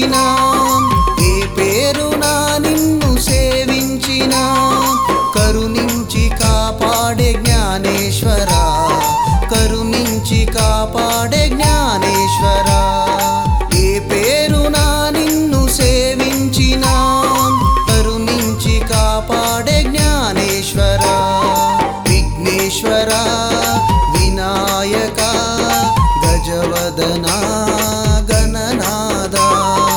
సేవించిన ఏ పేరునా నిన్ను సేవించిన కరుణించి కాపాడే జ్ఞానేశ్వరా కరుణించి కాపాడే జ్ఞానేశ్వరా ఏ పేరునా నిన్ను సేవించిన కరుణించి కాపాడే జ్ఞానేశ్వరా విఘ్నేశ్వరా వినాయక గజవదనా గణనాదా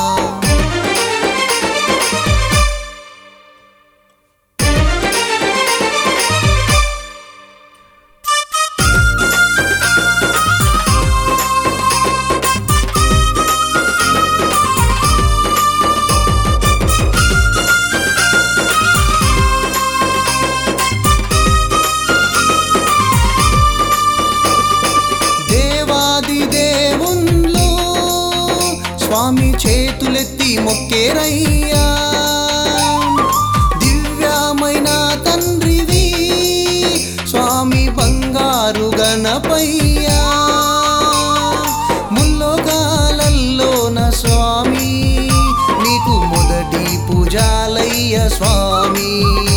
స్వామి చేతులెత్తి మొక్కేరయ్యా దివ్యమైన తండ్రివి స్వామి బంగారు గణపయ్యా ముల్లోకాలల్లోన స్వామి నీకు మొదటి పూజాలయ్య స్వామి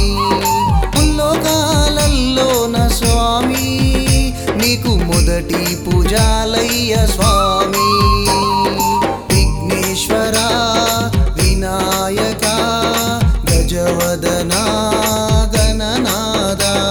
ముల్లోకాలల్లోన స్వామి నీకు మొదటి పూజాలయ్య స్వామి విఘ్నేశ్వరా వినాయక గజవదనా గణనాదా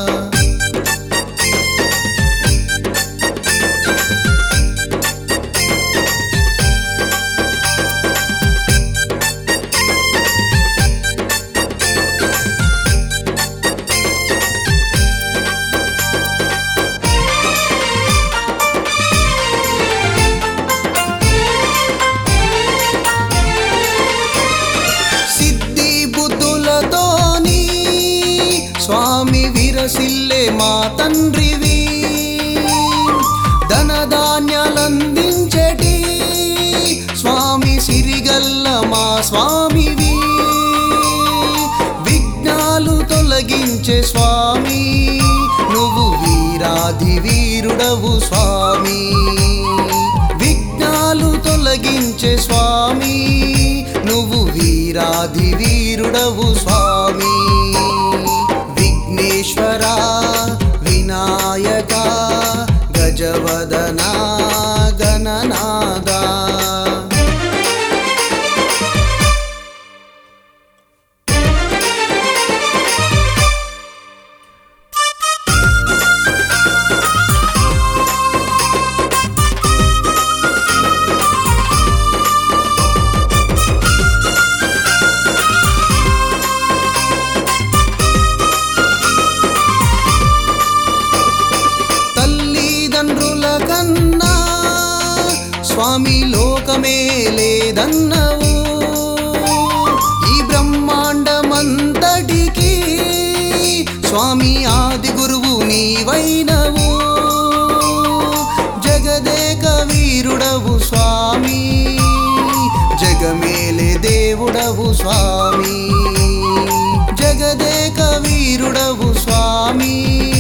స్వామి విరసిల్లే మా తండ్రివి ధనధాన్యాలందించటి స్వామి సిరిగల్ల మా స్వామివి విఘ్నాలు తొలగించే స్వామి నువ్వు వీరాధి వీరుడవు స్వామి విఘ్నాలు తొలగించే స్వామి నువ్వు వీరాధి వీరుడవు స్వామి విఘ్నేశ్వరా వినాయక గజవదనా గణనాదా కన్నా స్వామి లోకమే లేదన్నవు ఈ బ్రహ్మాండమంతటికి స్వామి ఆది గురువు నీవైనవు జగదేక వీరుడవు స్వామి జగమేలే దేవుడవు స్వామి జగదేక వీరుడవు స్వామి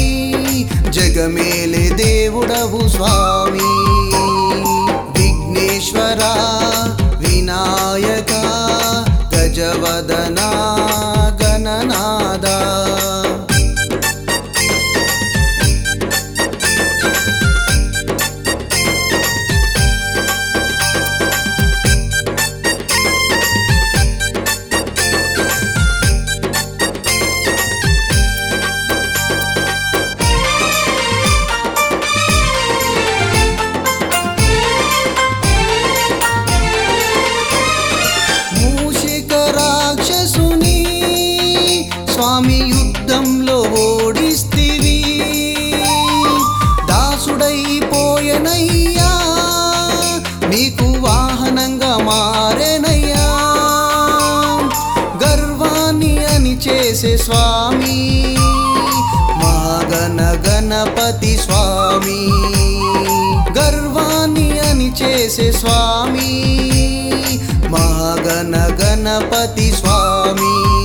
జగమేలే దేవుడవు స్వామి విఘ్నేశ్వరా వినాయక గజవదనా గణనాదా స్వామి యుద్ధంలో ఓడిస్తివి దాసుడైపోయెనయ్యా నీకు వాహనంగా మారేనయ్యా గర్వాన్ని అని చేసే స్వామి మా గణపతి స్వామి గర్వాన్ని అని చేసే స్వామి మా గణపతి స్వామి